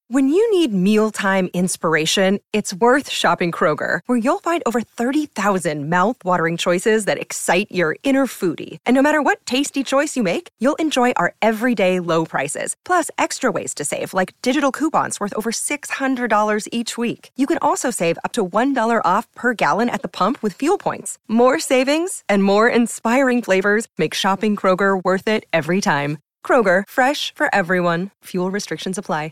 When you need mealtime inspiration, it's worth shopping Kroger, where you'll find over 30,000 mouth-watering choices that excite your inner foodie. And no matter what tasty choice you make, you'll enjoy our everyday low prices, plus extra ways to save, like digital coupons worth over $600 each week. You can also save up to $1 off per gallon at the pump with fuel points. More savings and more inspiring flavors make shopping Kroger worth it every time. Kroger, fresh for everyone. Fuel restrictions apply.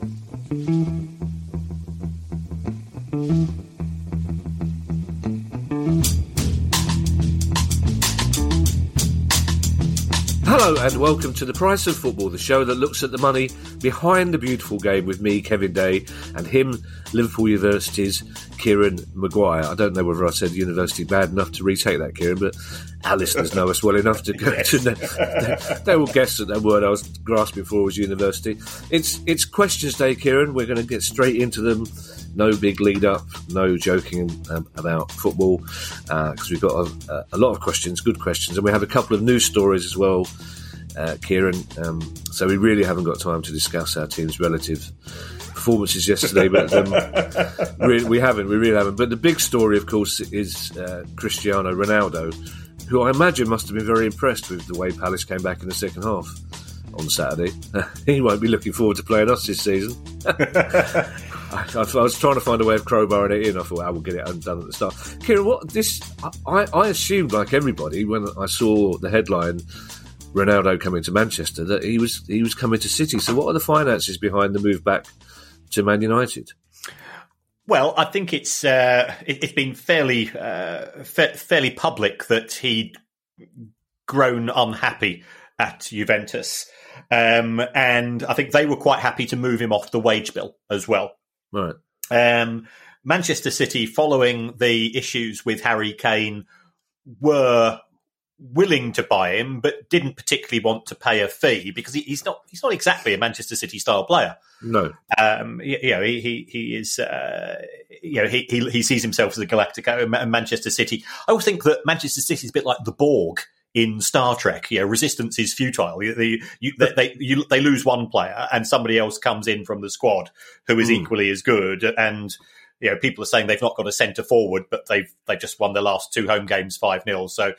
Hello and welcome to The Price of Football, the show that looks at the money behind the beautiful game with me, Kevin Day, and him, Liverpool University's Kieran Maguire. I don't know whether I said university bad enough to retake that, Kieran, but our listeners know us well enough to go to they will guess that that word I was grasping for was university. It's questions day, Kieran. We're going to get straight into them. No big lead up, no joking about football, because we've got a lot of questions, good questions, and we have a couple of news stories as well, Kieran. So we really haven't got time to discuss our team's relative performances yesterday, but we really haven't. But the big story, of course, is Cristiano Ronaldo, who I imagine must have been very impressed with the way Palace came back in the second half on Saturday. He won't be looking forward to playing us this season. I was trying to find a way of crowbarring it in. I thought I will get it undone at the start. Kieran, I assumed, like everybody, when I saw the headline Ronaldo coming to Manchester, that he was coming to City. So what are the finances behind the move back to Man United? Well, I think it's been fairly public that he'd grown unhappy at Juventus, and I think they were quite happy to move him off the wage bill as well. Right. Manchester City, following the issues with Harry Kane, were willing to buy him, but didn't particularly want to pay a fee because he's not exactly a Manchester City style player. No. He is. He sees himself as a Galactico, and Manchester City. I always think that Manchester City is a bit like the Borg in Star Trek. Resistance is futile. They lose one player and somebody else comes in from the squad who is equally as good. And people are saying they've not got a centre forward, but they've just won their last two home games 5-0. So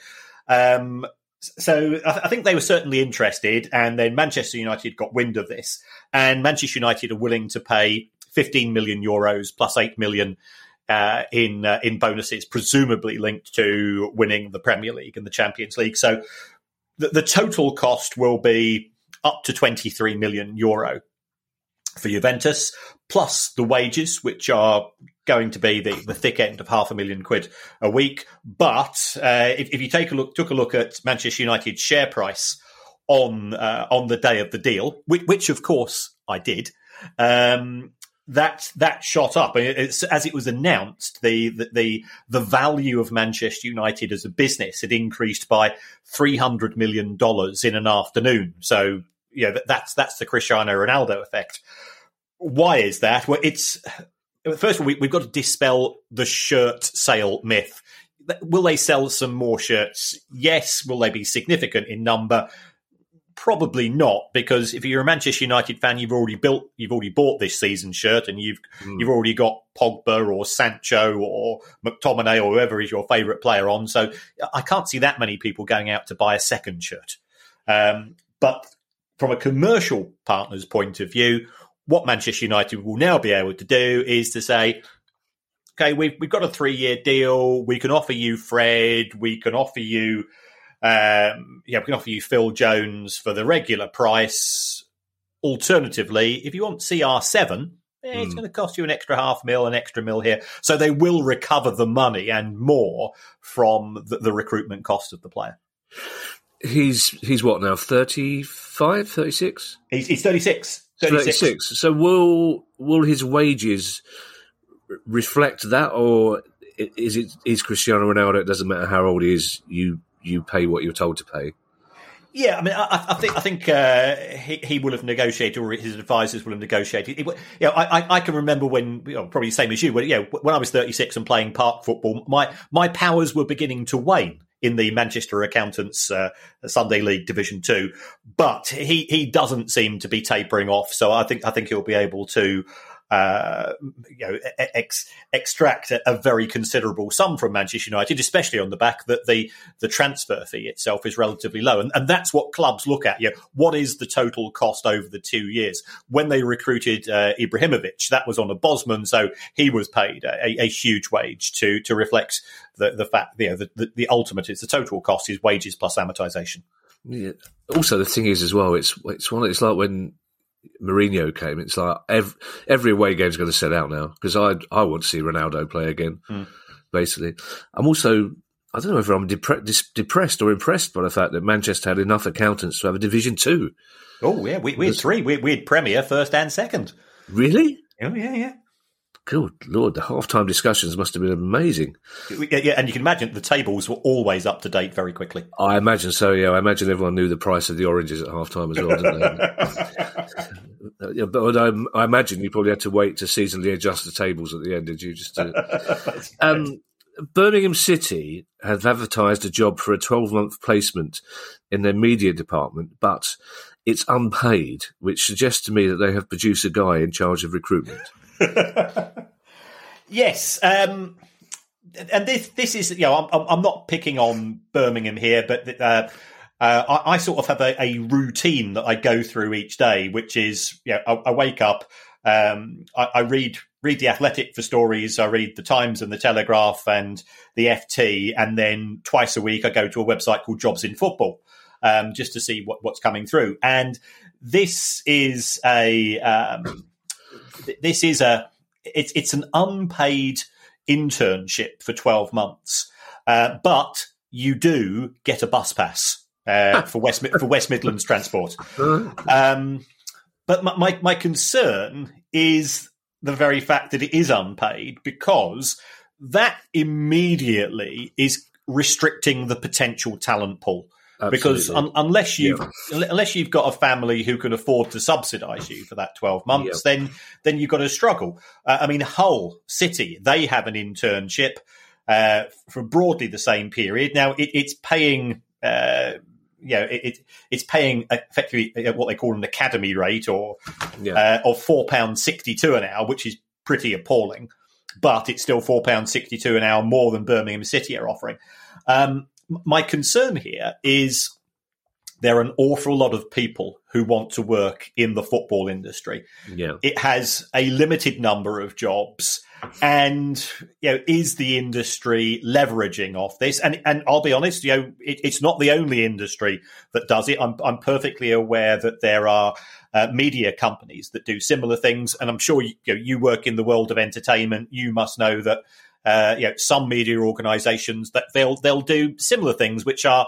I think they were certainly interested. And then Manchester United got wind of this, and Manchester United are willing to pay 15 million euros plus 8 million in bonuses, presumably linked to winning the Premier League and the Champions League. So the total cost will be up to 23 million euro for Juventus, plus the wages, which are going to be the thick end of £500,000 a week. But if you took a look at Manchester United's share price on the day of the deal, which of course I did, that shot up. As it was announced, the value of Manchester United as a business had increased by $300 million in an afternoon. So that's the Cristiano Ronaldo effect. Why is that? Well, first of all, we've got to dispel the shirt sale myth. Will they sell some more shirts? Yes. Will they be significant in number? Probably not, because if you're a Manchester United fan, you've already bought this season's shirt, and you've already got Pogba or Sancho or McTominay or whoever is your favourite player on. So I can't see that many people going out to buy a second shirt. But from a commercial partner's point of view, what Manchester United will now be able to do is to say, okay, we've got a 3-year deal. We can offer you Fred. We can offer you. We can offer you Phil Jones for the regular price. Alternatively, if you want CR7, it's going to cost you an extra $500,000, an extra $1 here. So they will recover the money and more from the recruitment cost of the player. He's what now, 35, 36? He's 36. 36. So will his wages reflect that, or is Cristiano Ronaldo, it doesn't matter how old he is, you pay what you're told to pay? Yeah, I mean, I think he will have negotiated, or his advisors will have negotiated. I can remember when, probably the same as you, when I was 36 and playing park football, my powers were beginning to wane in the Manchester Accountants Sunday League Division 2, but he doesn't seem to be tapering off. So I think he'll be able to extract a very considerable sum from Manchester United, especially on the back that the transfer fee itself is relatively low. And that's what clubs look at. What is the total cost over the 2 years? When they recruited Ibrahimovic, that was on a Bosman, so he was paid a huge wage to reflect the fact, the ultimate is the total cost is wages plus amortization. Yeah. Also, the thing is as well, it's like when Mourinho came, it's like every away game's going to sell out now, because I want to see Ronaldo play again, basically. I'm also, I don't know whether I'm depressed or impressed by the fact that Manchester had enough accountants to have a Division 2. Oh, yeah, we had three. We had Premier, first and second. Really? Oh, yeah. Good Lord, the half-time discussions must have been amazing. Yeah, and you can imagine the tables were always up to date very quickly. I imagine so, yeah. I imagine everyone knew the price of the oranges at half-time as well, didn't they? Yeah, but I imagine you probably had to wait to seasonally adjust the tables at the end, did you? Birmingham City have advertised a job for a 12-month placement in their media department, but it's unpaid, which suggests to me that they have produced a guy in charge of recruitment. Yes, and this is, I'm not picking on Birmingham here, but I sort of have a routine that I go through each day, which is, I wake up, I read The Athletic for stories, I read the Times and the Telegraph and the FT, and then twice a week I go to a website called Jobs in Football, just to see what's coming through. And this is it's an unpaid internship for 12 months, but you do get a bus pass for West Midlands Transport. But my concern is the very fact that it is unpaid, because that immediately is restricting the potential talent pool. Absolutely. Because unless you've got a family who can afford to subsidise you for that 12 months, then you've got to struggle. Hull City, they have an internship for broadly the same period. Now it's paying, it's paying effectively what they call an academy rate, or £4.62 an hour, which is pretty appalling. But it's still £4.62 an hour more than Birmingham City are offering. My concern here is there are an awful lot of people who want to work in the football industry. Yeah. It has a limited number of jobs. And, is the industry leveraging off this? And I'll be honest, it's not the only industry that does it. I'm perfectly aware that there are media companies that do similar things. And I'm sure you work in the world of entertainment. You must know that some media organisations that they'll do similar things, which are,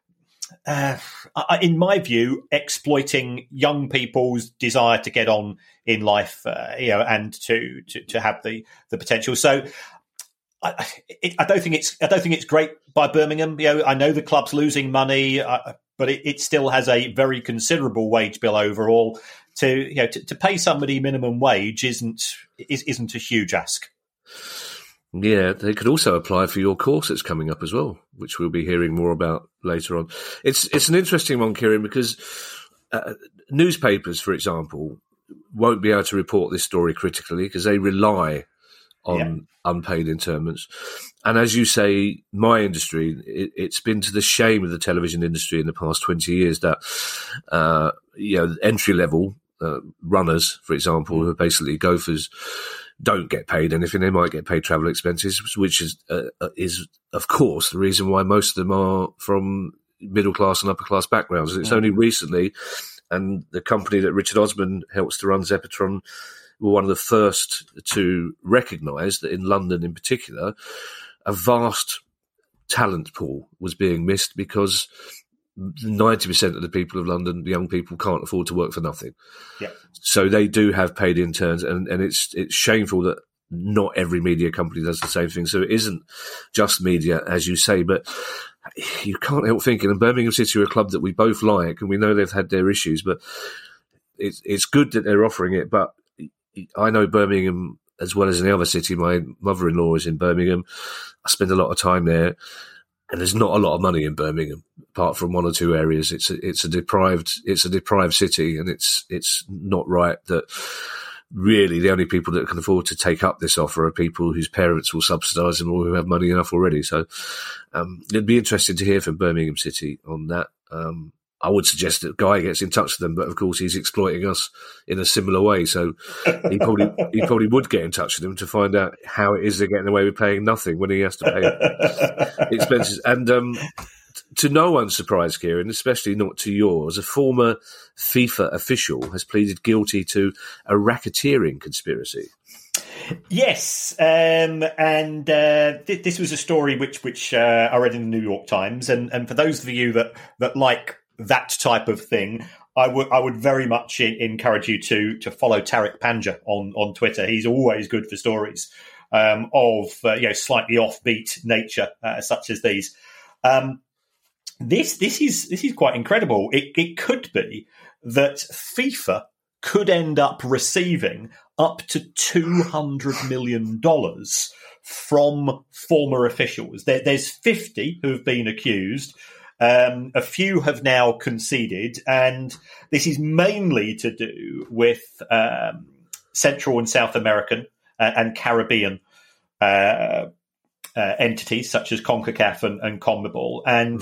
in my view, exploiting young people's desire to get on in life, and to have the potential. So, I don't think it's great by Birmingham. I know the club's losing money, but it still has a very considerable wage bill overall. To pay somebody minimum wage isn't a huge ask. Yeah, they could also apply for your course that's coming up as well, which we'll be hearing more about later on. It's an interesting one, Kieran, because newspapers, for example, won't be able to report this story critically because they rely on unpaid internments. And as you say, my industry, it's been to the shame of the television industry in the past 20 years that entry-level runners, for example, who are basically gophers, don't get paid anything. They might get paid travel expenses, which is of course the reason why most of them are from middle class and upper class backgrounds. And it's only recently, and the company that Richard Osman helps to run, Zepatron, were one of the first to recognise that in London in particular, a vast talent pool was being missed because 90% of the people of London, the young people, can't afford to work for nothing. Yeah. So they do have paid interns, and it's shameful that not every media company does the same thing. So it isn't just media, as you say, but you can't help thinking, and Birmingham City are a club that we both like, and we know they've had their issues, but it's good that they're offering it. But I know Birmingham as well as any other city. My mother-in-law is in Birmingham. I spend a lot of time there. And there's not a lot of money in Birmingham, apart from one or two areas. It's a deprived city, and it's not right that really the only people that can afford to take up this offer are people whose parents will subsidise them or who have money enough already. So it'd be interesting to hear from Birmingham City on that. I would suggest that Guy gets in touch with them, but of course he's exploiting us in a similar way. So he probably would get in touch with them to find out how it is they're getting away with paying nothing when he has to pay expenses. And to no one's surprise, Kieran, especially not to yours, a former FIFA official has pleaded guilty to a racketeering conspiracy. Yes, this was a story which I read in the New York Times, and for those of you that like that type of thing, I would very much encourage you to follow Tariq Panja on Twitter. He's always good for stories of slightly offbeat nature such as these. This is quite incredible. It could be that FIFA could end up receiving up to $200 million from former officials. There's 50 who have been accused. A few have now conceded, and this is mainly to do with Central and South American and Caribbean entities such as CONCACAF and CONMEBOL. And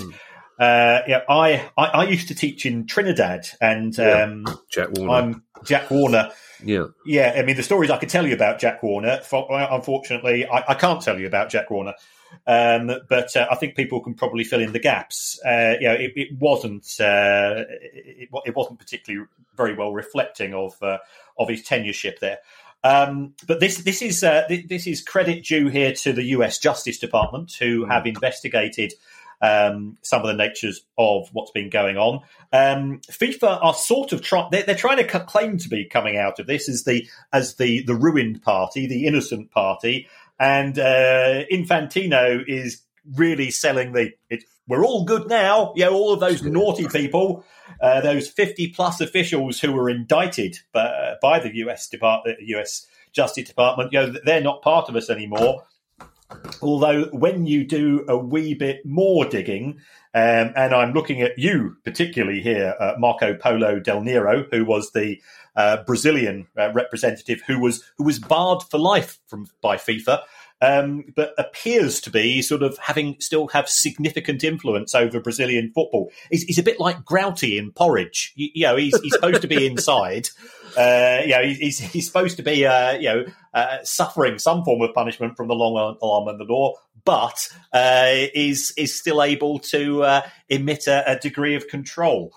I used to teach in Trinidad, and Jack Warner. I'm Jack Warner. Yeah. I mean, the stories I could tell you about Jack Warner, unfortunately, I can't tell you about Jack Warner. But I think people can probably fill in the gaps. It wasn't particularly very well reflecting of his tenureship there. But this is credit due here to the US Justice Department, who have investigated some of the natures of what's been going on. FIFA are sort of they're trying to claim to be coming out of this as the ruined party, the innocent party. And Infantino is really selling we're all good now. All of those naughty people, those 50 plus officials who were indicted by the US Justice Department, they're not part of us anymore. Although when you do a wee bit more digging, and I'm looking at you particularly here, Marco Polo Del Nero, who was the Brazilian representative who was barred for life by FIFA, but appears to be sort of still have significant influence over Brazilian football. He's a bit like Grouty in Porridge. He's supposed to be inside. He's supposed to be suffering some form of punishment from the long arm and the law, but is still able to emit a degree of control.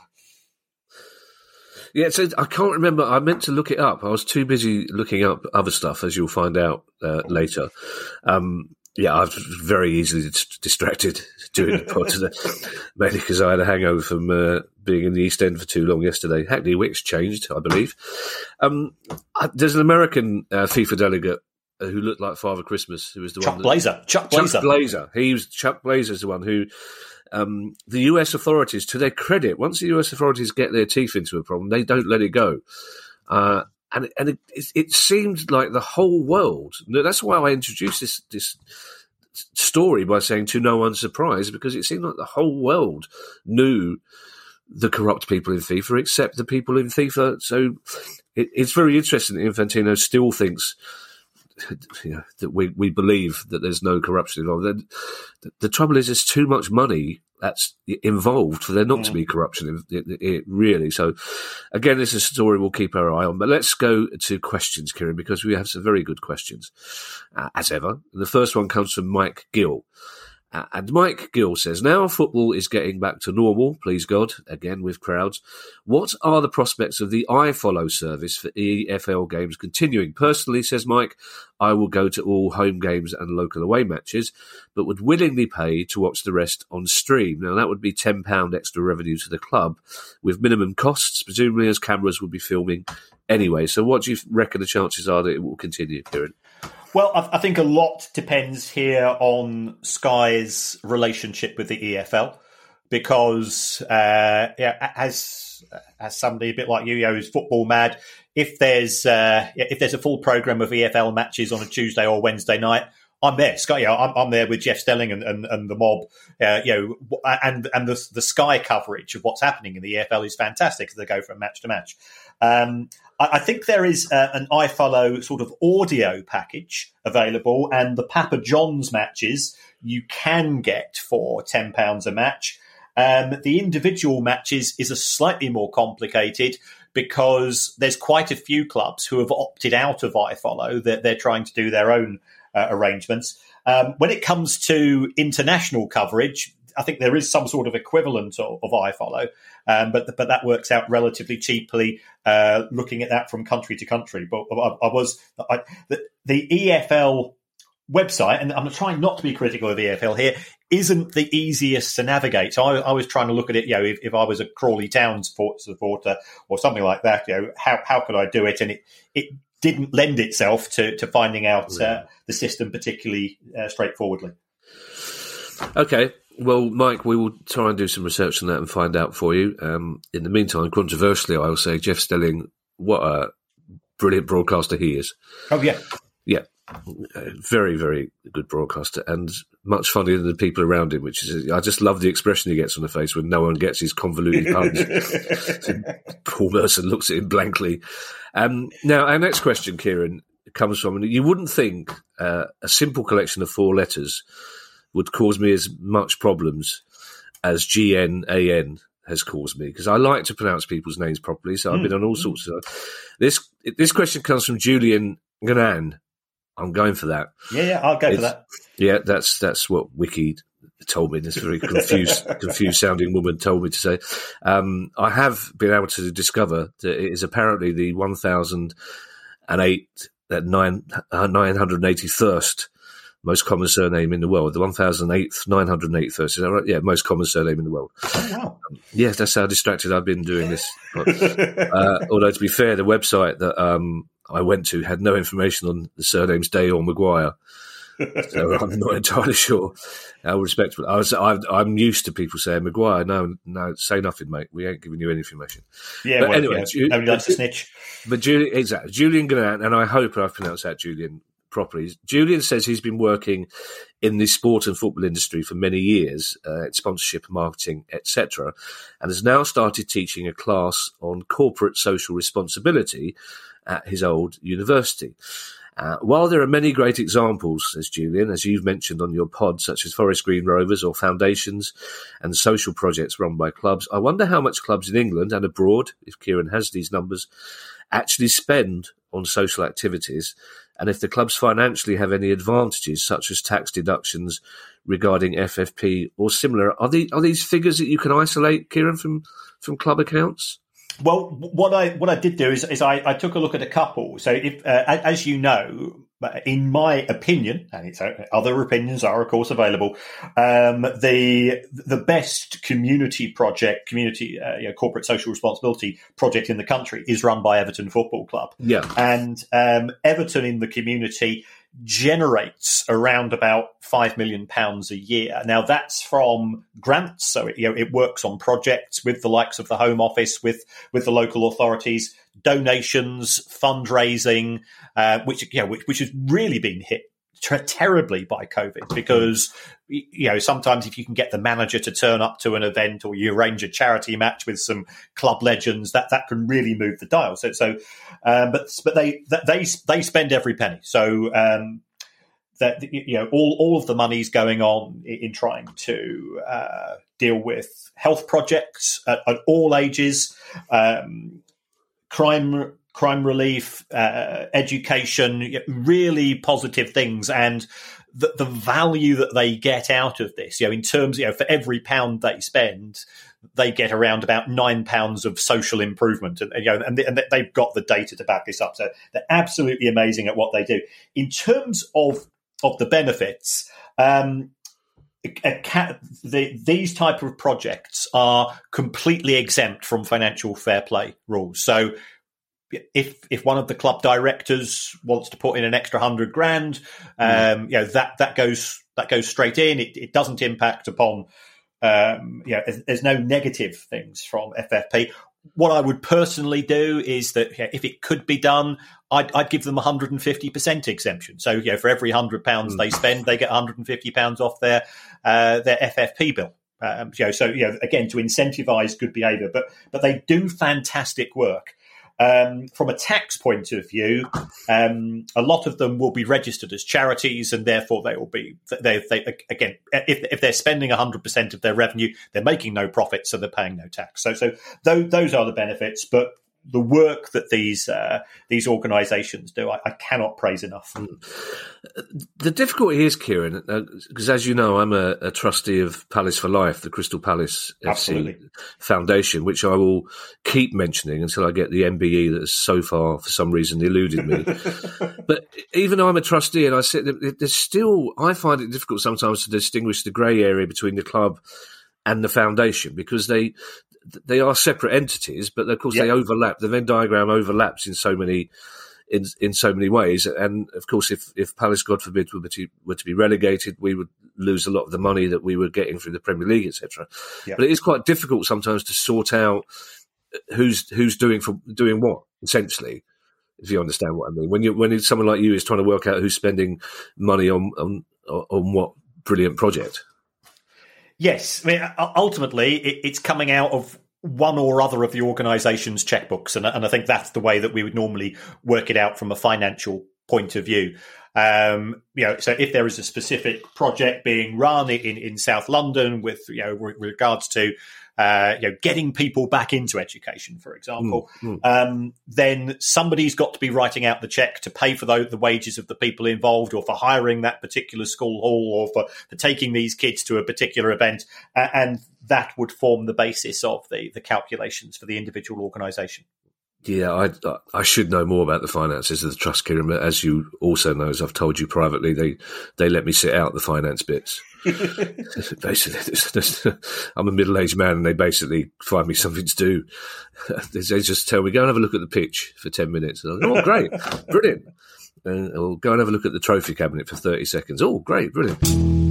Yeah, so I can't remember. I meant to look it up. I was too busy looking up other stuff, as you'll find out later. I was very easily distracted doing the pod today, mainly because I had a hangover from being in the East End for too long yesterday. Hackney Wick's changed, I believe. There's an American FIFA delegate who looked like Father Christmas, who was the Chuck one. Blazer. Chuck Blazer. Chuck Blazer's the one who. The US authorities, to their credit, once the US authorities get their teeth into a problem, they don't let it go. And it seemed like the whole world. That's why I introduced this story by saying to no one's surprise, because it seemed like the whole world knew the corrupt people in FIFA, except the people in FIFA. So it's very interesting that Infantino still thinks that we believe that there's no corruption involved. The trouble is there's too much money that's involved for there not to be corruption, really. So, again, this is a story we'll keep our eye on. But let's go to questions, Kieran, because we have some very good questions, as ever. The first one comes from Mike Gill. And Mike Gill says, now football is getting back to normal, please God, again with crowds. What are the prospects of the iFollow service for EFL games continuing? Personally, says Mike, I will go to all home games and local away matches, but would willingly pay to watch the rest on stream. Now, that would be £10 extra revenue to the club, with minimum costs, presumably, as cameras would be filming anyway. So what do you reckon the chances are that it will continue, Kieran? Well, I think a lot depends here on Sky's relationship with the EFL, because as somebody a bit like you, who's football mad, if there's a full program of EFL matches on a Tuesday or Wednesday night, I'm there. Sky, I'm there with Jeff Stelling and the mob. And the Sky coverage of what's happening in the EFL is fantastic as they go from match to match. I think there is an iFollow sort of audio package available, and the Papa John's matches you can get for £10 a match. The individual matches is a slightly more complicated because there's quite a few clubs who have opted out of iFollow. They're trying to do their own arrangements. When it comes to international coverage, I think there is some sort of equivalent of iFollow, but that works out relatively cheaply looking at that from country to country. But the EFL website, and I'm trying not to be critical of the EFL here, isn't the easiest to navigate. So I was trying to look at it, if I was a Crawley Town supporter or something like that, how could I do it? And it didn't lend itself to finding out the system particularly straightforwardly. Okay. Well, Mike, we will try and do some research on that and find out for you. In the meantime, controversially, I will say Jeff Stelling, what a brilliant broadcaster he is. Oh, yeah. Yeah. Very, very good broadcaster and much funnier than the people around him, which is, I just love the expression he gets on the face when no one gets his convoluted puns. Paul Merson looks at him blankly. Now, our next question, Kieran, comes from, you wouldn't think a simple collection of 4 letters would cause me as much problems as GNAN has caused me, because I like to pronounce people's names properly, so I've been on all sorts of... This question comes from Julian Ganan. I'm going for that. Yeah, I'll go for that. Yeah, that's what Wiki told me. This very confused sounding woman told me to say. I have been able to discover that it is apparently the 981st most common surname in the world. The 981st. Is that right? Yeah, most common surname in the world. Oh, wow. Yeah, that's how distracted I've been doing this. Although, to be fair, the website that I went to had no information on the surnames Day or Maguire. So I'm not entirely sure how respectful. I'm used to people saying Maguire. No, say nothing, mate. We ain't giving you any information. Yeah, but anyway, nobody likes to snitch. But Julian Ganan, and I hope I've pronounced that Julian properly. Julian says he's been working in the sport and football industry for many years, sponsorship, marketing, etc., and has now started teaching a class on corporate social responsibility at his old university. While there are many great examples, says Julian, as you've mentioned on your pod, such as Forest Green Rovers or foundations and social projects run by clubs, I wonder how much clubs in England and abroad, if Kieran has these numbers, actually spend on social activities, and if the clubs financially have any advantages, such as tax deductions regarding FFP or similar. Are these figures that you can isolate, Kieran, from club accounts? Well, what I did do is I took a look at a couple. So, if as you know, in my opinion, and it's other opinions are of course available, the best community corporate social responsibility project in the country is run by Everton Football Club. Yeah, and Everton in the community generates around about £5 million a year. Now that's from grants, so it works on projects with the likes of the Home Office, with the local authorities, donations, fundraising, which has really been hit terribly by COVID, because sometimes if you can get the manager to turn up to an event or you arrange a charity match with some club legends, that can really move the dial. But they spend every penny. So all of the money's going on in trying to deal with health projects at all ages, crime relief, education, really positive things, and the value that they get out of this, in terms, for every pound they spend, they get around about £9 of social improvement, and they've got the data to back this up. So they're absolutely amazing at what they do. In terms of the benefits, these type of projects are completely exempt from financial fair play rules. So if one of the club directors wants to put in an extra $100,000, that goes straight in. It doesn't impact upon. There's no negative things from FFP. What I would personally do is that if it could be done, I'd give them 150% exemption. So, for every £100 they spend, they get £150 off their FFP bill. Again, to incentivise good behaviour, but they do fantastic work. From a tax point of view, a lot of them will be registered as charities, and therefore they will be. If they're spending 100% of their revenue, they're making no profit, so they're paying no tax. So those are the benefits. But the work that these organisations do, I cannot praise enough. The difficulty is, Kieran, because as you know, I'm a trustee of Palace for Life, the Crystal Palace FC Foundation, which I will keep mentioning until I get the MBE that has so far, for some reason, eluded me. But even though I'm a trustee, and I find it difficult sometimes to distinguish the grey area between the club and the foundation, because they are separate entities, but of course they overlap. The Venn diagram overlaps in so many ways. And of course, if Palace, God forbid, were to be relegated, we would lose a lot of the money that we were getting through the Premier League, etc. Yeah. But it is quite difficult sometimes to sort out who's doing what, essentially, if you understand what I mean. When someone like you is trying to work out who's spending money on what brilliant project. Yes, I mean, ultimately, it's coming out of one or other of the organisation's checkbooks, and I think that's the way that we would normally work it out from a financial point of view. So if there is a specific project being run in South London with regards to getting people back into education, for example, then somebody's got to be writing out the cheque to pay for the wages of the people involved, or for hiring that particular school hall, or for taking these kids to a particular event. And that would form the basis of the calculations for the individual organisation. Yeah, I should know more about the finances of the trust, Kieran, but as you also know, as I've told you privately, they let me sit out the finance bits. Basically, I'm a middle-aged man, and they basically find me something to do. They just tell me, go and have a look at the pitch for 10 minutes. And I'm like, oh, great, brilliant. Or go and have a look at the trophy cabinet for 30 seconds. Oh, great, brilliant.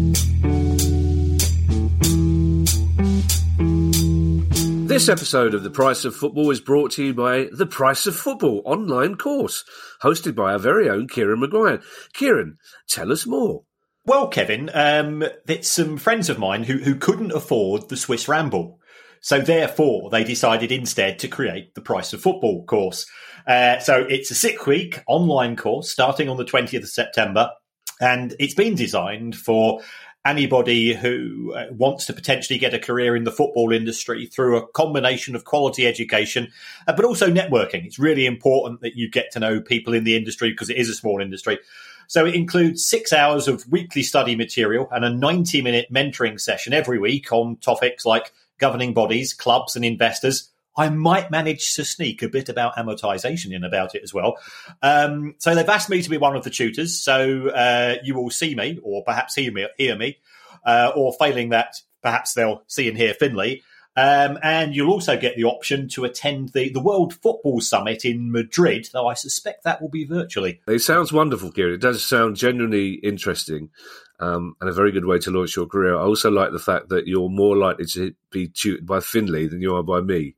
This episode of The Price of Football is brought to you by The Price of Football online course, hosted by our very own Kieran Maguire. Kieran, tell us more. Well, Kevin, it's some friends of mine who couldn't afford the Swiss Ramble. So therefore, they decided instead to create the Price of Football course. So it's a 6-week online course starting on the 20th of September. And it's been designed for anybody who wants to potentially get a career in the football industry through a combination of quality education, but also networking. It's really important that you get to know people in the industry because it is a small industry. So it includes 6 hours of weekly study material and a 90-minute mentoring session every week on topics like governing bodies, clubs and investors. I might manage to sneak a bit about amortization in about it as well. So they've asked me to be one of the tutors. So you will see me, or perhaps hear me, or failing that, perhaps they'll see and hear Finlay. And you'll also get the option to attend the World Football Summit in Madrid, though I suspect that will be virtually. It sounds wonderful, Kieran. It does sound genuinely interesting, and a very good way to launch your career. I also like the fact that you're more likely to be tutored by Finlay than you are by me.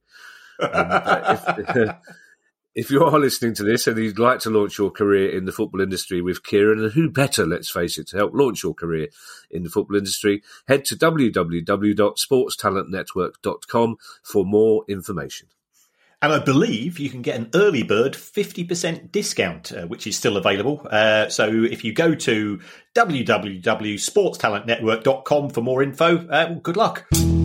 If you are listening to this and you'd like to launch your career in the football industry with Kieran, and who better, let's face it, to help launch your career in the football industry, head to www.sportstalentnetwork.com for more information. And I believe you can get an early bird 50% discount, which is still available. So if you go to www.sportstalentnetwork.com for more info, good luck.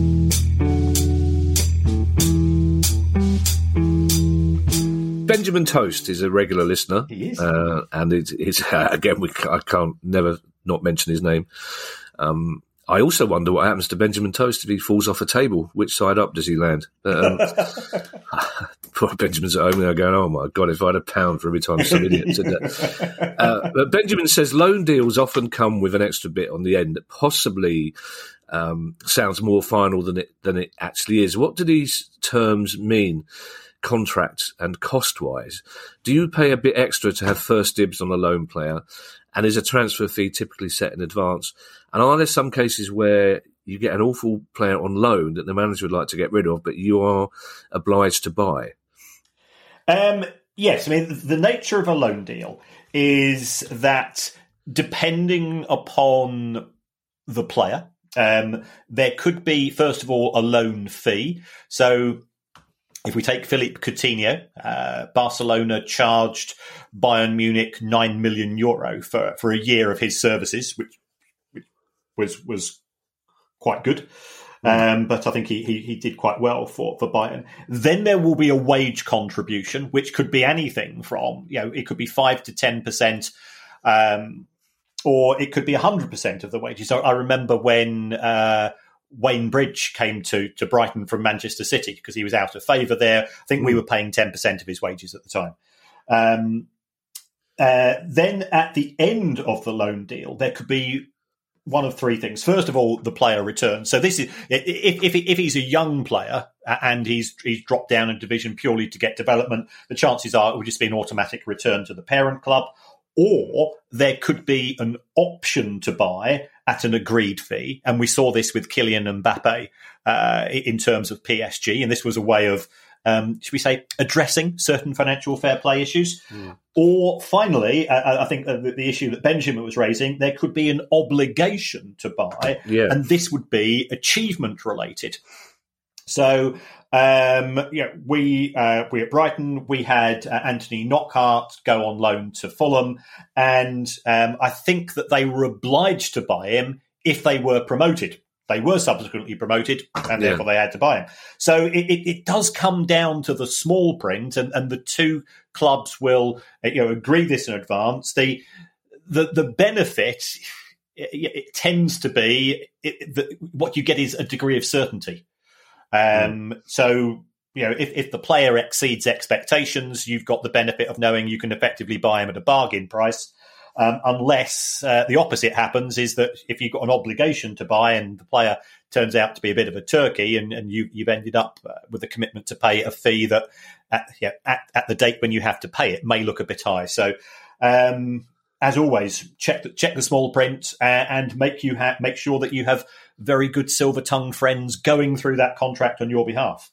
Benjamin Toast is a regular listener. He is. And it's again, I can't never not mention his name. I also wonder what happens to Benjamin Toast if he falls off a table. Which side up does he land? Poor Benjamin's at home now going, oh my God, if I had £1 for every time some idiot said that. But Benjamin says loan deals often come with an extra bit on the end that possibly sounds more final than it actually is. What do these terms mean? Contract and cost-wise, do you pay a bit extra to have first dibs on a loan player? And is a transfer fee typically set in advance? And are there some cases where you get an awful player on loan that the manager would like to get rid of, but you are obliged to buy. Yes, I mean, the nature of a loan deal is that depending upon the player, there could be, first of all, a loan fee. So if we take Philippe Coutinho, Barcelona charged Bayern Munich €9 million for a year of his services, which was quite good. But I think he did quite well for Bayern. Then there will be a wage contribution, which could be anything from, it could be 5 to 10%, or it could be 100% of the wages. So I remember when Wayne Bridge came to Brighton from Manchester City because he was out of favour there. I think we were paying 10% of his wages at the time. Then at the end of the loan deal, there could be one of three things. First of all, the player returns. So this is if he's a young player and he's dropped down a division purely to get development, the chances are it would just be an automatic return to the parent club. Or there could be an option to buy at an agreed fee. And we saw this with Kylian Mbappe in terms of PSG. And this was a way of, should we say, addressing certain financial fair play issues. Or finally, I think the issue that Benjamin was raising, there could be an obligation to buy. And this would be achievement related. So, we at Brighton, we had Anthony Knockaert go on loan to Fulham, and I think that they were obliged to buy him if they were promoted. They were subsequently promoted, and therefore they had to buy him. So it does come down to the small print, and the two clubs will agree this in advance. The benefit it tends to be what you get is a degree of certainty. So, if the player exceeds expectations, you've got the benefit of knowing you can effectively buy him at a bargain price. Unless the opposite happens, is that if you've got an obligation to buy and the player turns out to be a bit of a turkey, and you've ended up with a commitment to pay a fee that at the date when you have to pay it may look a bit high. So, as always, check the small print and make sure that you have very good silver-tongued friends going through that contract on your behalf.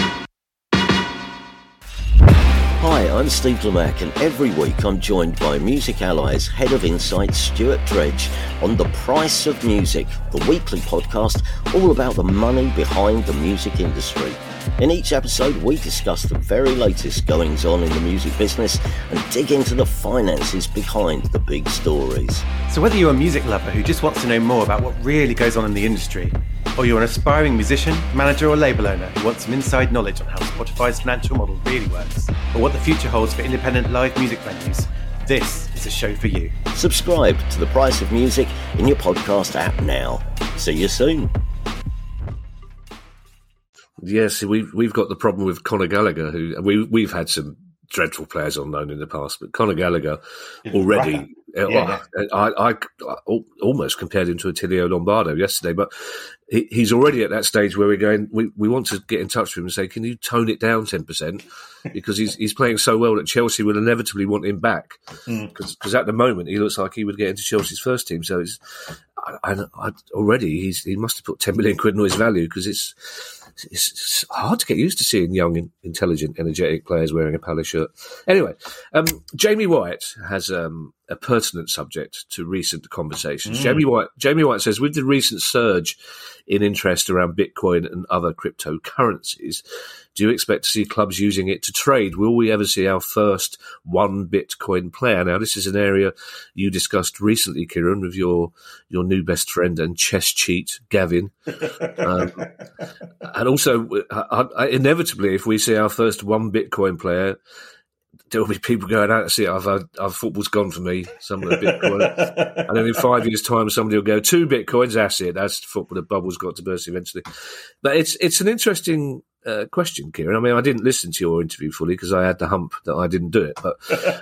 Hi, I'm Steve Lamacq, and every week I'm joined by Music Ally's Head of Insight, Stuart Dredge, on The Price of Music, the weekly podcast all about the money behind the music industry. In each episode, we discuss the very latest goings-on in the music business and dig into the finances behind the big stories. So whether you're a music lover who just wants to know more about what really goes on in the industry, or you're an aspiring musician, manager or label owner who wants some inside knowledge on how Spotify's financial model really works, or what the future holds for independent live music venues, this is a show for you. Subscribe to The Price of Music in your podcast app now. See you soon. Yes, we've got the problem with Conor Gallagher, who we've had some dreadful players on loan in the past, but Conor Gallagher already, I almost compared him to Attilio Lombardo yesterday, but he's already at that stage where we're going, we want to get in touch with him and say, can you tone it down 10%? Because he's playing so well that Chelsea will inevitably want him back. Because at the moment, he looks like he would get into Chelsea's first team. So he must have put 10 million quid on his value, because it's hard to get used to seeing young, intelligent, energetic players wearing a Palace shirt. Anyway, Jamie White has a pertinent subject to recent conversations. Jamie White says, with the recent surge in interest around Bitcoin and other cryptocurrencies, do you expect to see clubs using it to trade? Will we ever see our first one Bitcoin player? Now, this is an area you discussed recently, Kieran, with your new best friend and chess cheat, Gavin. And also, inevitably, if we see our first one Bitcoin player, there will be people going out to see it. Our football's gone for me, some of the Bitcoin. And then in 5 years' time, somebody will go, 2 Bitcoins, that's it. That's football. The bubble's got to burst eventually. But it's an interesting question, Kieran. I mean, I didn't listen to your interview fully because I had the hump that I didn't do it. But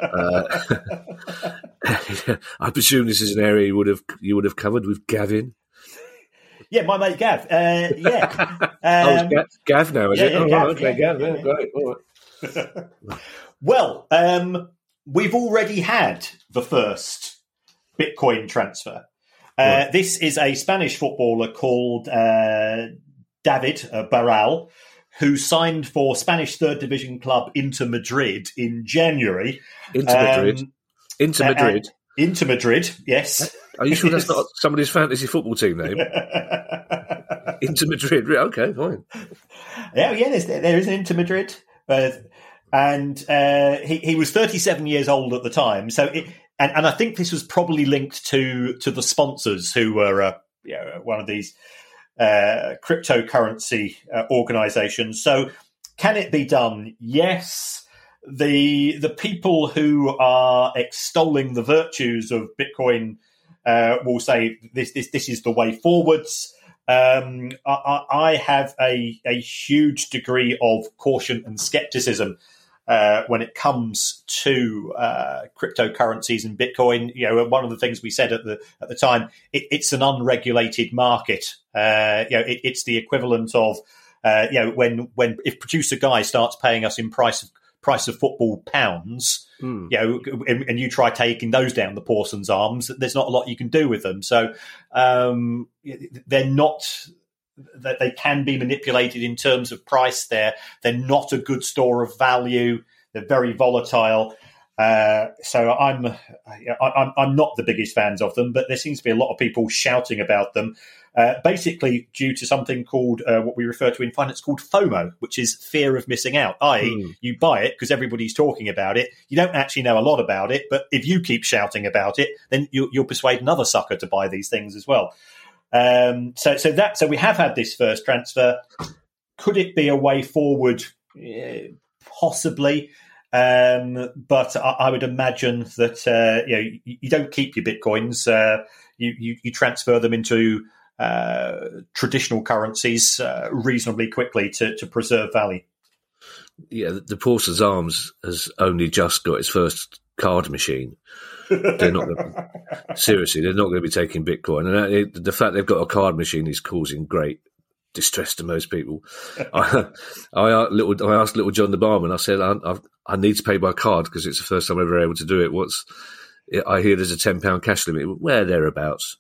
I presume this is an area you would have covered with Gavin. Yeah, my mate Gav. It's Gav now, is it? Yeah, Gav, okay, Gav. Yeah, great. All right. Well, we've already had the first Bitcoin transfer. Right. This is a Spanish footballer called David Barral, who signed for Spanish third division club Inter Madrid in January. Inter Madrid. Inter Madrid, yes. Are you sure that's not somebody's fantasy football team name? Inter Madrid. Okay, fine. Yeah, there is an Inter Madrid. And he was 37 years old at the time. So and I think this was probably linked to the sponsors who were one of these cryptocurrency organizations. So can it be done? Yes. The people who are extolling the virtues of Bitcoin will say this is the way forwards. I have a huge degree of caution and skepticism when it comes to cryptocurrencies and Bitcoin. One of the things we said at the time, it's an unregulated market. It's the equivalent of when if producer Guy starts paying us in price of football pounds, and you try taking those down the Pawson's arms, there's not a lot you can do with them. So they're not. They can be manipulated in terms of price. They're not a good store of value. They're very volatile. So I'm not the biggest fans of them, but there seems to be a lot of people shouting about them. Basically due to something called what we refer to in finance called FOMO, which is fear of missing out, i.e. you buy it because everybody's talking about it. You don't actually know a lot about it, but if you keep shouting about it, then you'll persuade another sucker to buy these things as well. So we have had this first transfer. Could it be a way forward? Possibly. But I would imagine that you don't keep your Bitcoins. You transfer them into traditional currencies reasonably quickly to preserve value. Yeah, the Pawson's Arms has only just got its first card machine. They're not seriously. They're not going to be taking Bitcoin, and the fact they've got a card machine is causing great distress to most people. I asked Little John the barman. I said, I need to pay by card because it's the first time I'm ever able to do it. I hear there's a £10 cash limit. Where thereabouts?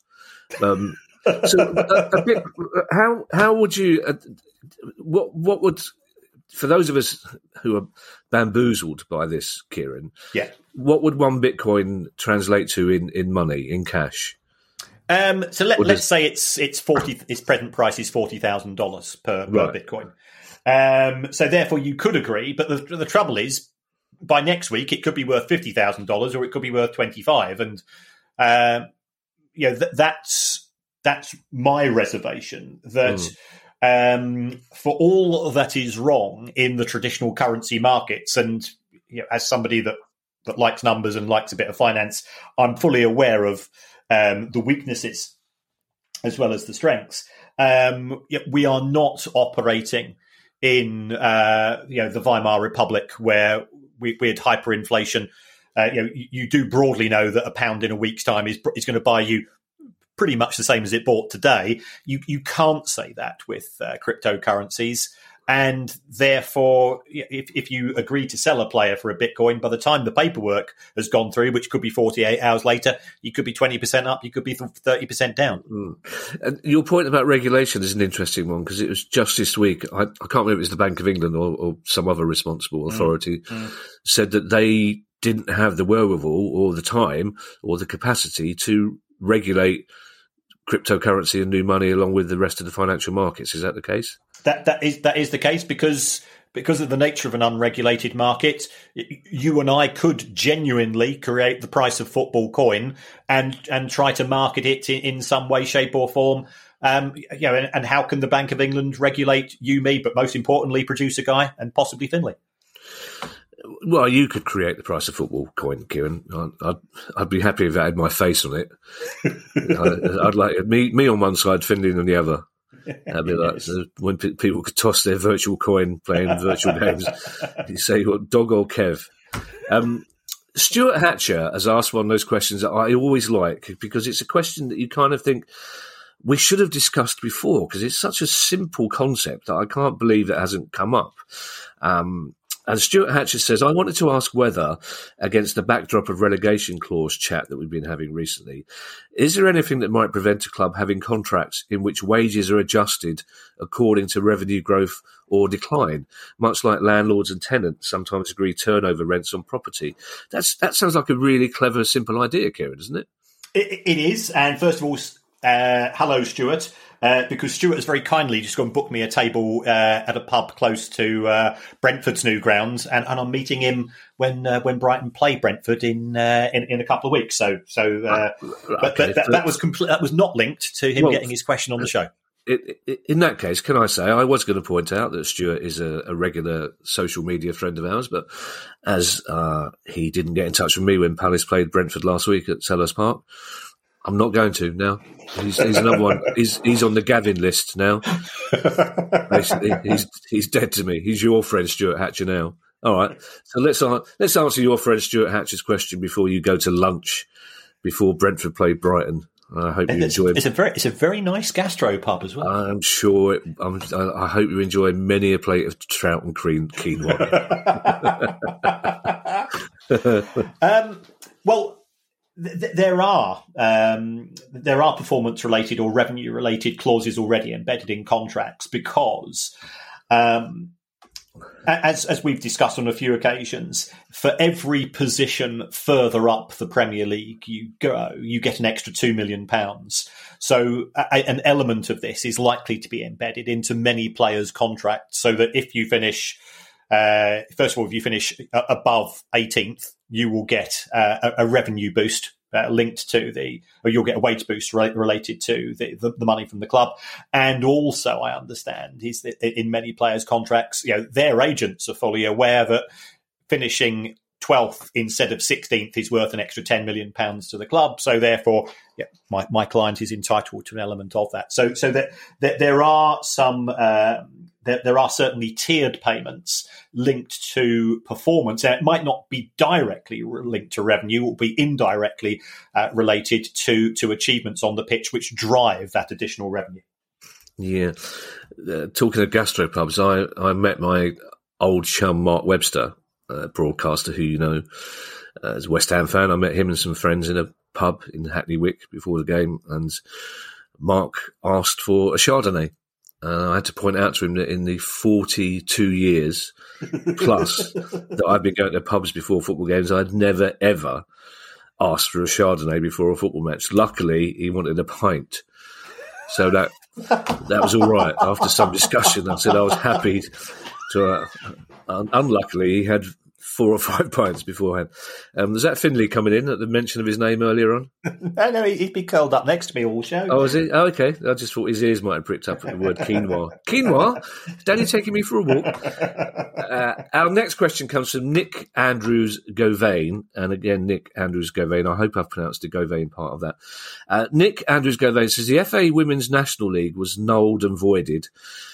So a bit. How would you? What would? For those of us who are bamboozled by this, Kieran, what would one Bitcoin translate to in money, in cash? So let's say its 40. Its present price is $40,000 per Bitcoin. So therefore, you could agree, but the trouble is, by next week, it could be worth $50,000, or it could be worth 25, and that's my reservation that. For all that is wrong in the traditional currency markets, and as somebody that likes numbers and likes a bit of finance, I'm fully aware of the weaknesses as well as the strengths. We are not operating in the Weimar Republic where we had hyperinflation. You do broadly know that a pound in a week's time is going to buy you pretty much the same as it bought today. You can't say that with cryptocurrencies. And therefore, if you agree to sell a player for a Bitcoin, by the time the paperwork has gone through, which could be 48 hours later, you could be 20% up, you could be 30% down. And your point about regulation is an interesting one, because it was just this week, I can't remember if it was the Bank of England or some other responsible authority, said that they didn't have the wherewithal or the time or the capacity to regulate cryptocurrency and new money along with the rest of the financial markets. Is that the case? That is the case because of the nature of an unregulated market. You and I could genuinely create the price of football coin and try to market it in some way, shape, or form. And how can the Bank of England regulate you, me, but most importantly, producer Guy and possibly Finlay? Well, you could create the price of football coin, Kieran. I'd be happy if that had my face on it. I'd like me on one side, Finlay on the other. That'd be like when people could toss their virtual coin playing virtual games. You say, what, Dog or Kev? Stuart Hatcher has asked one of those questions that I always like, because it's a question that you kind of think we should have discussed before, because it's such a simple concept that I can't believe it hasn't come up. And Stuart Hatcher says, I wanted to ask whether, against the backdrop of relegation clause chat that we've been having recently, is there anything that might prevent a club having contracts in which wages are adjusted according to revenue growth or decline, much like landlords and tenants sometimes agree turnover rents on property? That sounds like a really clever, simple idea, Kieran, doesn't it? It is. And first of all, hello, Stuart. Because Stuart has very kindly just gone and booked me a table at a pub close to Brentford's new grounds, and I'm meeting him when Brighton play Brentford in a couple of weeks. But that was not linked to him getting his question on the show. In that case, can I say, I was going to point out that Stuart is a regular social media friend of ours, but as he didn't get in touch with me when Palace played Brentford last week at Selhurst Park, I'm not going to now. He's another one. He's on the Gavin list now. Basically, he's dead to me. He's your friend, Stuart Hatcher, now. All right. So let's answer your friend Stuart Hatcher's question before you go to lunch before Brentford play Brighton. I hope you enjoy it. It's a very nice gastro pub as well. I'm sure. I hope you enjoy many a plate of trout and quinoa. Well. There are performance-related or revenue-related clauses already embedded in contracts because, as we've discussed on a few occasions, for every position further up the Premier League you go, you get an extra £2 million. So an element of this is likely to be embedded into many players' contracts, so that if you finish, first of all, if you finish above 18th, you will get a revenue boost linked to or you'll get a wage boost related to the money from the club. And also, I understand, is that in many players' contracts, their agents are fully aware that finishing 12th instead of 16th is worth an extra £10 million to the club. So therefore, my client is entitled to an element of that. So that there are some. There are certainly tiered payments linked to performance. And it might not be directly linked to revenue, it will be indirectly related to achievements on the pitch, which drive that additional revenue. Yeah. Talking of gastropubs, I met my old chum, Mark Webster, broadcaster who you know as a West Ham fan. I met him and some friends in a pub in Hackney Wick before the game, and Mark asked for a Chardonnay. I had to point out to him that in the 42 years plus that I've been going to pubs before football games, I'd never, ever asked for a Chardonnay before a football match. Luckily, he wanted a pint. So that was all right. After some discussion, I said I was happy to... unluckily, he had 4 or 5 pints beforehand. Was that Finley coming in at the mention of his name earlier on? No, he'd be curled up next to me all show. Oh, is he? Oh, okay. I just thought his ears might have pricked up at the word quinoa. Quinoa? Daddy taking me for a walk? Our next question comes from Nick Andrews Govain. And again, Nick Andrews Govain. I hope I've pronounced the Govain part of that. Nick Andrews Govain says the FA Women's National League was nulled and voided.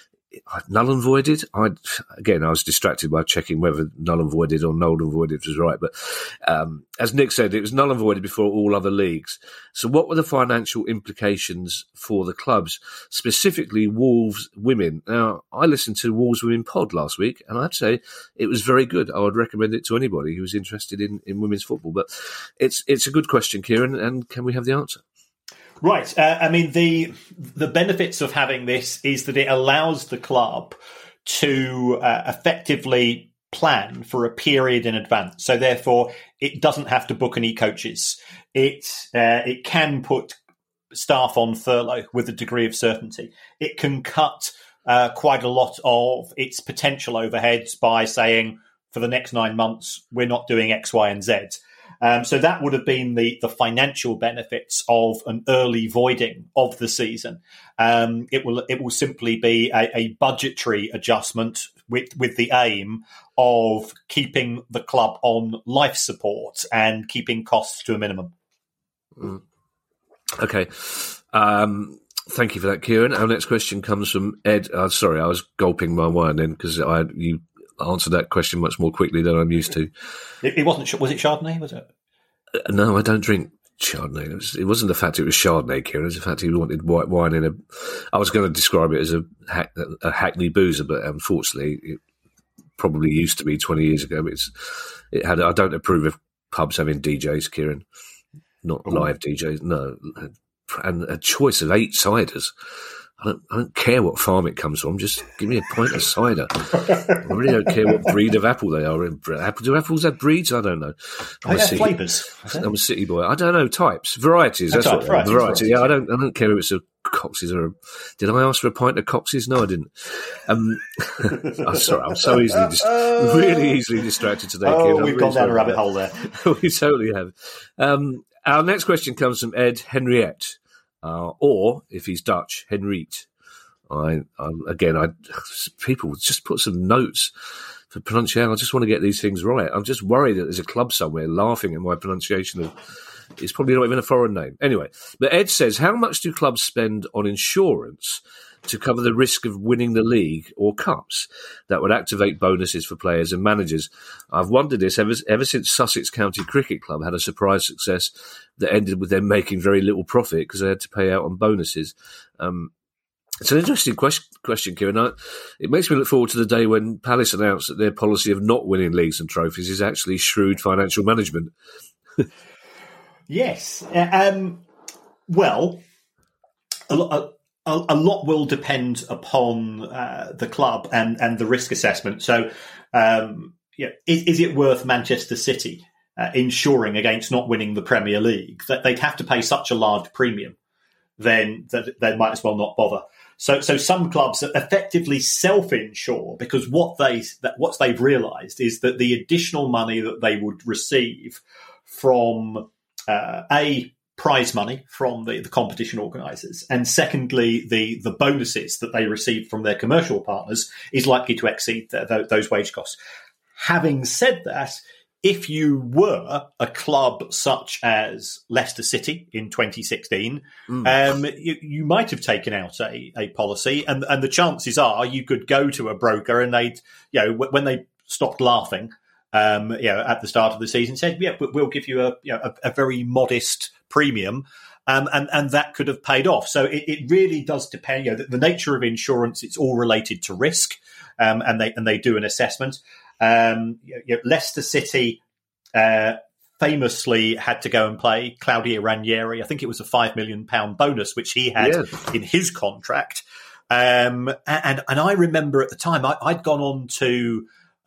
Null and voided? I was distracted by checking whether null and voided or null and voided was right. But as Nick said, it was null and voided before all other leagues. So what were the financial implications for the clubs, specifically Wolves Women? Now, I listened to Wolves Women pod last week, and I'd say it was very good. I would recommend it to anybody who's interested in women's football. But it's a good question, Kieran, and can we have the answer? Right. The benefits of having this is that it allows the club to effectively plan for a period in advance. So therefore, it doesn't have to book any coaches. It can put staff on furlough with a degree of certainty. It can cut quite a lot of its potential overheads by saying, for the next 9 months, we're not doing X, Y, and Z. So that would have been the financial benefits of an early voiding of the season. It will simply be a budgetary adjustment with the aim of keeping the club on life support and keeping costs to a minimum. Okay. Thank you for that, Kieran. Our next question comes from Ed. Sorry, I was gulping my wine then because you answered that question much more quickly than I'm used to. It wasn't. Was it Chardonnay? Was it? No, I don't drink Chardonnay. It wasn't the fact it was Chardonnay, Kieran. It was the fact he wanted white wine in a... I was going to describe it as a Hackney boozer, but unfortunately, probably used to be 20 years ago. But I don't approve of pubs having DJs, Kieran. Not live DJs, no. And a choice of 8 ciders. I don't care what farm it comes from. Just give me a pint of cider. I really don't care what breed of apple they are. Do apples have breeds? I don't know. They have flavours. I'm a city boy. I don't know, types, varieties. That's what varieties. Yeah, I don't care if it's a Cox's or did I ask for a pint of Cox's? No, I didn't. I'm sorry. I'm so really easily distracted today. Oh, kid. We've gone down a rabbit hole there. We totally have. Our next question comes from Ed Henriette. Or, if he's Dutch, Henriette. People just put some notes for pronunciation. I just want to get these things right. I'm just worried that there's a club somewhere laughing at my pronunciation of. It's probably not even a foreign name. Anyway, but Ed says, how much do clubs spend on insurance to cover the risk of winning the league or cups that would activate bonuses for players and managers? I've wondered this ever since Sussex County Cricket Club had a surprise success that ended with them making very little profit because they had to pay out on bonuses. It's an interesting question, Kieran. It makes me look forward to the day when Palace announced that their policy of not winning leagues and trophies is actually shrewd financial management. Yes. Well, a lot will depend upon the club and the risk assessment. So, is it worth Manchester City insuring against not winning the Premier League? That they'd have to pay such a large premium, then that they might as well not bother. So some clubs effectively self-insure because what they've realised is that the additional money that they would receive from prize money from the competition organisers, and secondly, the bonuses that they receive from their commercial partners is likely to exceed those wage costs. Having said that, if you were a club such as Leicester City in 2016, you might have taken out a policy, and the chances are you could go to a broker and they'd, when they stopped laughing, at the start of the season, said, "Yeah, we'll give you a very modest premium," and that could have paid off. So it really does depend. The nature of insurance, it's all related to risk, and they do an assessment. Leicester City famously had to go and play Claudio Ranieri. I think it was a £5 million bonus which he had in his contract, and I remember at the time I'd gone on to.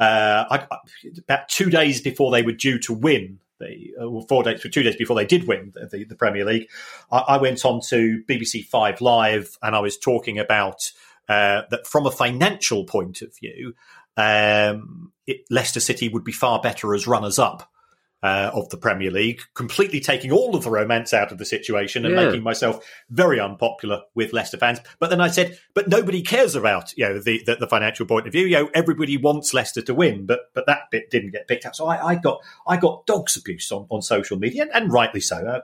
About 2 days before they were due to win 2 days before they did win the Premier League, I went on to BBC 5 Live and I was talking about that from a financial point of view, Leicester City would be far better as runners-up of the Premier League, completely taking all of the romance out of the situation and making myself very unpopular with Leicester fans. But then I said, but nobody cares about the financial point of view. Everybody wants Leicester to win, but that bit didn't get picked up. So I got dog's abuse on social media, and rightly so.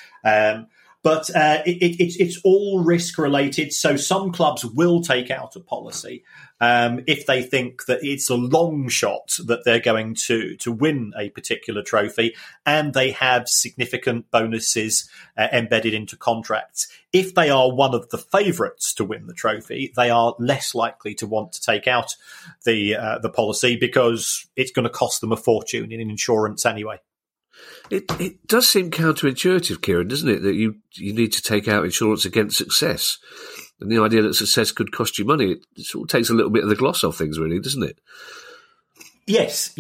But it's all risk related. So some clubs will take out a policy if they think that it's a long shot that they're going to win a particular trophy, and they have significant bonuses embedded into contracts. If they are one of the favourites to win the trophy, they are less likely to want to take out the policy because it's going to cost them a fortune in insurance anyway. It does seem counterintuitive, Kieran, doesn't it, that you need to take out insurance against success. And the idea that success could cost you money, it sort of takes a little bit of the gloss off things, really, doesn't it? Yes.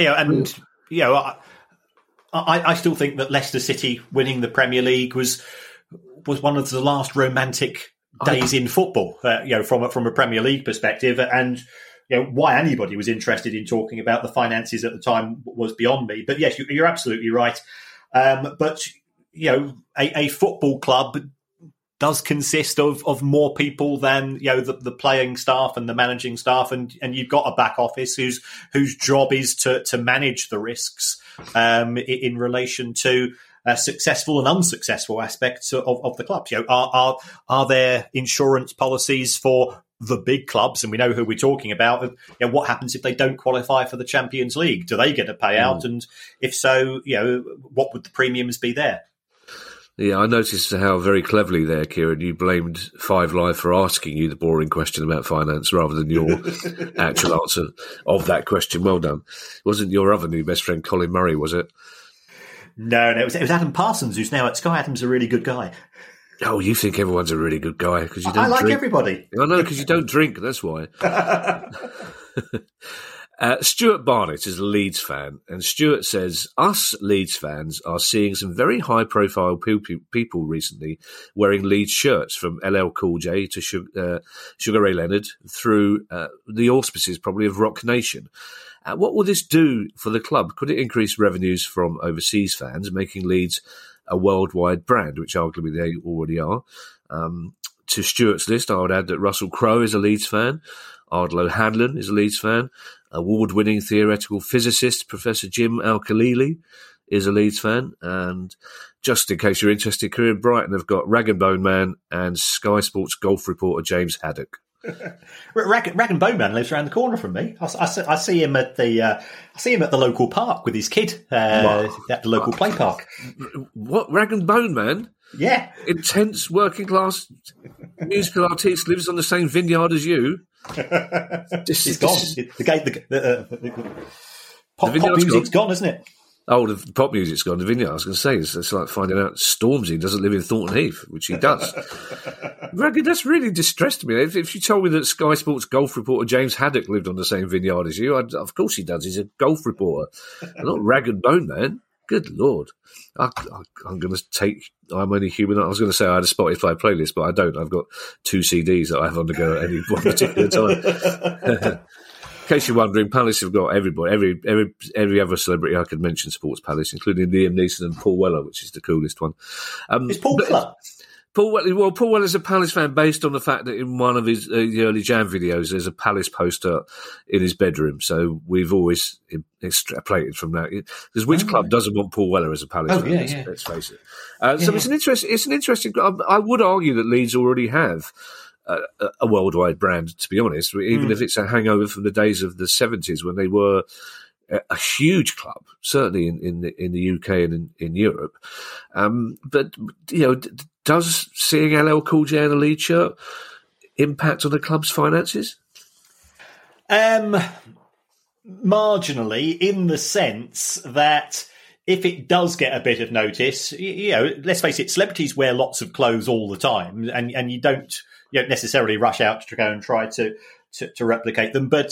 I still think that Leicester City winning the Premier League was one of the last romantic days in football, from a Premier League perspective, and why anybody was interested in talking about the finances at the time was beyond me. But yes, you're absolutely right. But a football club does consist of more people than the playing staff and the managing staff, and you've got a back office whose job is to manage the risks in relation to successful and unsuccessful aspects of the clubs. Are there insurance policies for the big clubs, and we know who we're talking about? What happens if they don't qualify for the Champions League? Do they get a payout? And if so, what would the premiums be there? Yeah, I noticed how very cleverly there, Kieran, you blamed Five Live for asking you the boring question about finance rather than your actual answer of that question. Well done. It wasn't your other new best friend, Colin Murray, was it? No, it was Adam Parsons, who's now at Sky. Adam's a really good guy. Oh, you think everyone's a really good guy because you don't I like drink. everybody. I know, because you don't drink, that's why. Stuart Barnett is a Leeds fan, and Stuart says, us Leeds fans are seeing some very high-profile people recently wearing Leeds shirts, from LL Cool J to Sugar Ray Leonard, through the auspices probably of Rock Nation. What will this do for the club? Could it increase revenues from overseas fans, making Leeds a worldwide brand, which arguably they already are? To Stuart's list, I would add that Russell Crowe is a Leeds fan. Ardlo Hanlon is a Leeds fan. Award-winning theoretical physicist Professor Jim Al-Khalili is a Leeds fan. And just in case you're interested, Kieran, Brighton have got Rag and Bone Man and Sky Sports golf reporter James Haddock. Rag and Bone Man lives around the corner from me. I see him at the local park with his kid at the local play park. What, Rag and Bone Man? Yeah, intense working class musical artist lives on the same vineyard as you. He's gone. The pop music's gone, isn't it? Oh, the pop music's gone. The vineyard, I was going to say, it's like finding out Stormzy doesn't live in Thornton Heath, which he does. That's really distressed me. If you told me that Sky Sports golf reporter James Haddock lived on the same vineyard as you, of course he does. He's a golf reporter, not Rag and Bone Man. Good Lord. I'm going to take I'm Only Human. I was going to say I had a Spotify playlist, but I don't. I've got 2 CDs that I have on the go at any one particular time. In case you're wondering, Palace have got everybody, every other celebrity I could mention supports Palace, including Liam Neeson and Paul Weller, which is the coolest one. It's Paul Weller. Paul Weller's a Palace fan based on the fact that in one of his the early Jam videos, there's a Palace poster in his bedroom. So we've always extrapolated from that. Because which club doesn't want Paul Weller as a Palace fan? Let's face it. It's an interesting. I would argue that Leeds already have a worldwide brand, to be honest, even if it's a hangover from the days of the 70s when they were a huge club, certainly in the UK and in Europe. But does seeing LL Cool J in a Leeds shirt impact on the club's finances? Marginally, in the sense that if it does get a bit of notice, let's face it, celebrities wear lots of clothes all the time, and you don't necessarily rush out to go and try to replicate them, but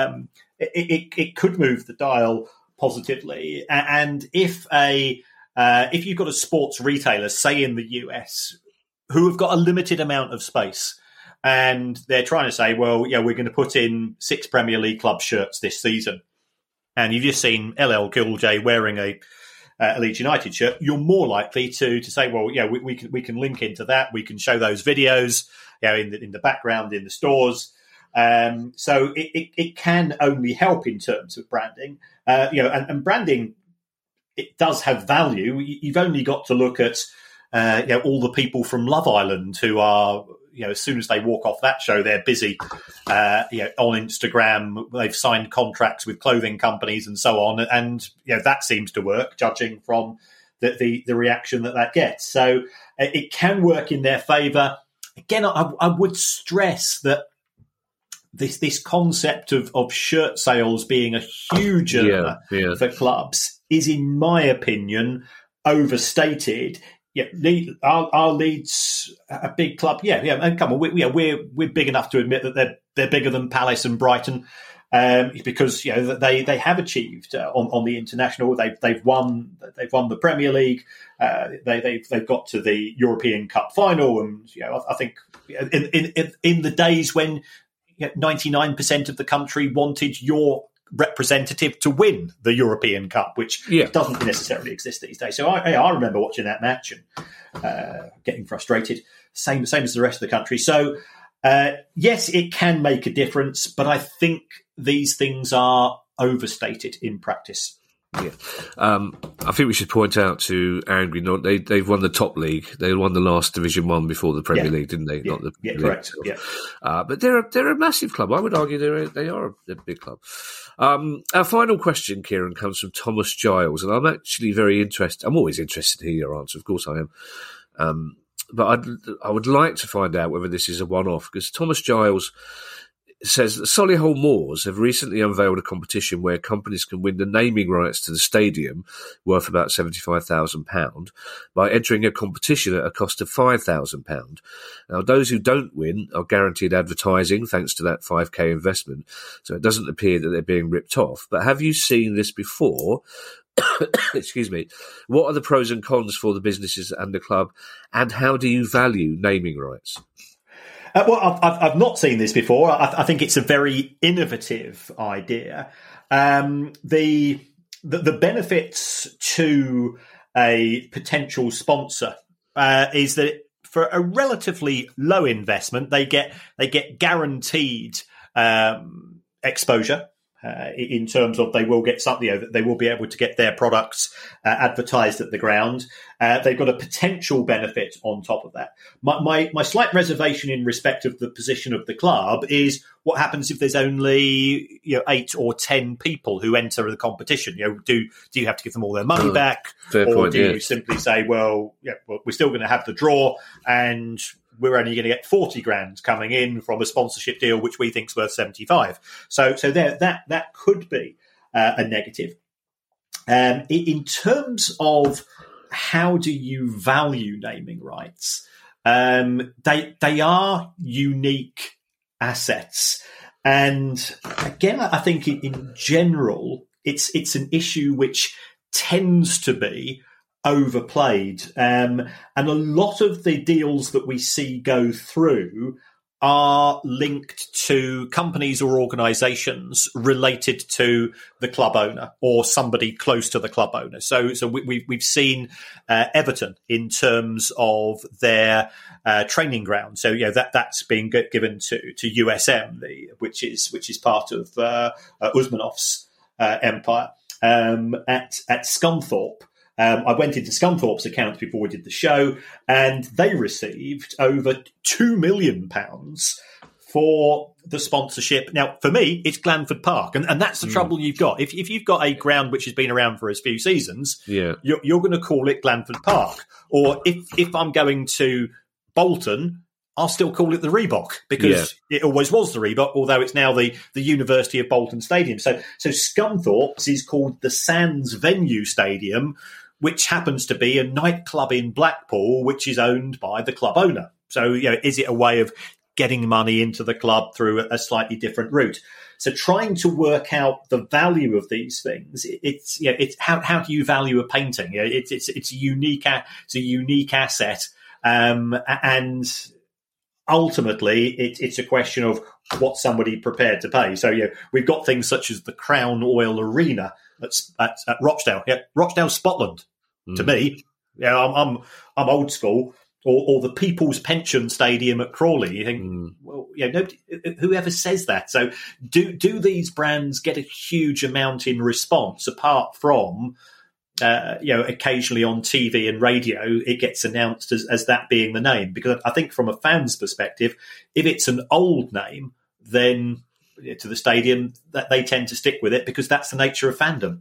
it could move the dial positively. And if you've got a sports retailer, say in the US, who have got a limited amount of space, and they're trying to say, well, we're going to put in 6 Premier League club shirts this season, and you've just seen LL Cool J wearing a Leeds United shirt, you're more likely to say, well, we can link into that. We can show those videos, in the background in the stores. So it can only help in terms of branding, and branding, it does have value. You've only got to look at all the people from Love Island who are, as soon as they walk off that show, they're busy on Instagram. They've signed contracts with clothing companies and so on, and that seems to work, judging from the reaction that gets. So it can work in their favour. Again, I would stress that this concept of shirt sales being a huge earner for clubs is, in my opinion, overstated. Our Leeds a big club. And come on, we're big enough to admit that they're bigger than Palace and Brighton, because they have achieved on the international. They've won the Premier League. They've got to the European Cup final, and I think in the days when 99% of the country wanted your representative to win the European Cup, which doesn't necessarily exist these days. So I remember watching that match and getting frustrated, same as the rest of the country. So yes, it can make a difference, but I think these things are overstated in practice. Yeah, I think we should point out to Angry Nod they've won the top league. They won the last Division 1 before the Premier League, didn't they? Yeah. Not the yeah, league correct. itself. Yeah, but they're a massive club. I would argue they are a big club. Our final question, Kieran, comes from Thomas Giles, and I'm actually very interested. I'm always interested to hear your answer. Of course, I am. But I would like to find out whether this is a one-off, because Thomas Giles says that Solihull Moors have recently unveiled a competition where companies can win the naming rights to the stadium, worth about £75,000, by entering a competition at a cost of £5,000. Now, those who don't win are guaranteed advertising thanks to that 5k investment, so it doesn't appear that they're being ripped off. But have you seen this before? Excuse me. What are the pros and cons for the businesses and the club, and how do you value naming rights? Well, I've not seen this before. I think it's a very innovative idea. The benefits to a potential sponsor is that for a relatively low investment, they get guaranteed exposure. In terms of they will get something, that they will be able to get their products advertised at the ground. They've got a potential benefit on top of that. My slight reservation in respect of the position of the club is what happens if there's only 8 or 10 people who enter the competition. Do you have to give them all their money back, fair or point, do you simply say, well, we're still going to have the draw and we're only going to get 40 grand coming in from a sponsorship deal, which we think is worth 75. So there, that could be a negative. In terms of how do you value naming rights, they are unique assets. And again, I think in general, it's an issue which tends to be overplayed. And a lot of the deals that we see go through are linked to companies or organisations related to the club owner or somebody close to the club owner. So we've seen Everton in terms of their training ground. So that's been given to USM, which is part of Usmanov's empire at Scunthorpe. I went into Scunthorpe's account before we did the show, and they received over £2 million for the sponsorship. Now, for me, it's Glanford Park, and that's the trouble you've got. If you've got a ground which has been around for a few seasons, you're going to call it Glanford Park. Or if I'm going to Bolton, I'll still call it the Reebok, because it always was the Reebok, although it's now the University of Bolton Stadium. So Scunthorpe's is called the Sands Venue Stadium, which happens to be a nightclub in Blackpool, which is owned by the club owner. So, is it a way of getting money into the club through a slightly different route? So trying to work out the value of these things, it's how do you value a painting? It's a unique asset, and ultimately it's a question of what somebody prepared to pay. So we've got things such as the Crown Oil Arena at Rochdale, Rochdale, Scotland. To me, I'm old school. Or the People's Pension Stadium at Crawley. You think, well, nobody, whoever says that. So do these brands get a huge amount in response apart from, occasionally on TV and radio, it gets announced as that being the name? Because I think from a fan's perspective, if it's an old name, then to the stadium, that they tend to stick with it because that's the nature of fandom.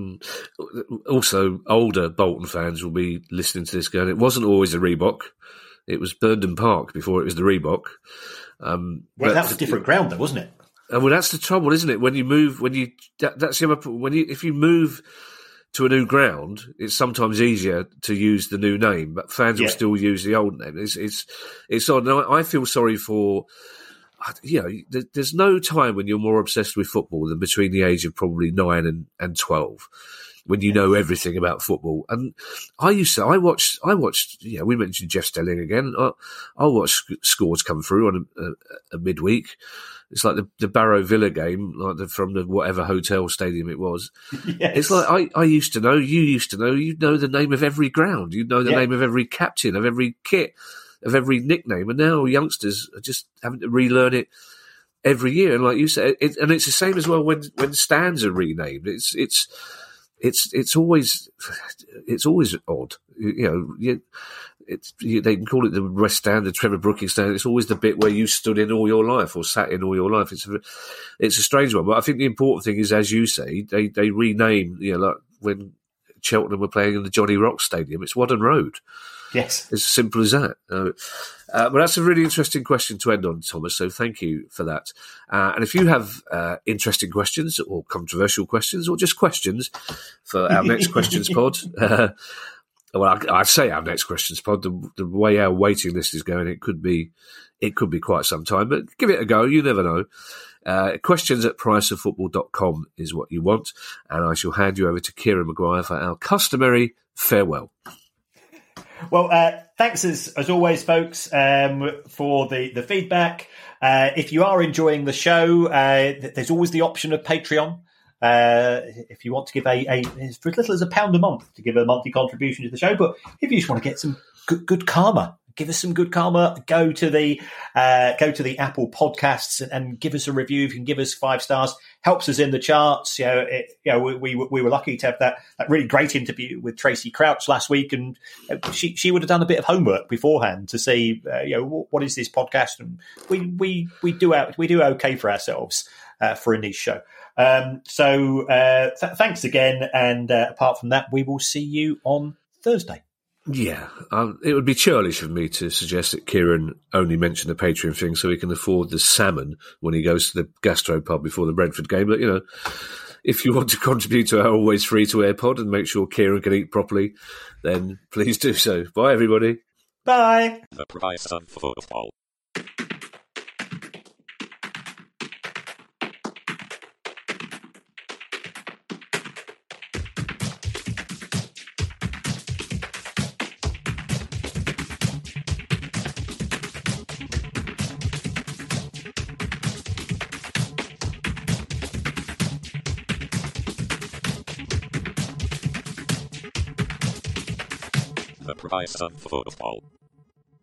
Also, older Bolton fans will be listening to this going, it wasn't always a Reebok. It was Burnden Park before it was the Reebok. Well, that was a different ground though, wasn't it? Well, that's the trouble, isn't it? When you move, if you move to a new ground, it's sometimes easier to use the new name, but fans will still use the old name. It's odd. And I feel sorry for, there's no time when you're more obsessed with football than between the age of probably 9 and 12, when you know everything about football. And I watched, we mentioned Jeff Stelling again. I watch scores come through on a midweek. It's like the Barrow Villa game, from the whatever hotel stadium it was. Yes. It's like I used to know, you used to know, you know the name of every ground, you know the name of every captain, of every kit, of every nickname, and now youngsters are just having to relearn it every year. And like you said, and it's the same as well when stands are renamed. It's it's always odd. They can call it the West Stand, the Trevor Brookings Stand. It's always the bit where you stood in all your life or sat in all your life. It's a strange one, but I think the important thing is, as you say, they rename. Like when Cheltenham were playing in the Johnny Rock Stadium, it's Whaddon Road. Yes, it's as simple as that. But that's a really interesting question to end on, Thomas. So thank you for that. And if you have interesting questions or controversial questions or just questions for our next questions pod. Well, I say our next questions pod. The way our waiting list is going, it could be quite some time. But give it a go. You never know. Questions at priceoffootball.com is what you want, and I shall hand you over to Kieran Maguire for our customary farewell. Well, thanks as always, folks, for the feedback. If you are enjoying the show, there's always the option of Patreon. If you want to give for as little as £1 a month to give a monthly contribution to the show, but if you just want to get some good karma, give us some good karma. Go to the Apple Podcasts and give us a review. If you can give us 5 stars, helps us in the charts. We were lucky to have that really great interview with Tracy Crouch last week, and she would have done a bit of homework beforehand to see what is this podcast, and we do okay for ourselves for a niche show. Thanks again, and apart from that, we will see you on Thursday. Yeah, it would be churlish of me to suggest that Kieran only mentioned the Patreon thing so he can afford the salmon when he goes to the gastropub before the Brentford game. But, if you want to contribute to our always free-to-air pod and make sure Kieran can eat properly, then please do so. Bye, everybody. Bye. The price of football. The price of football.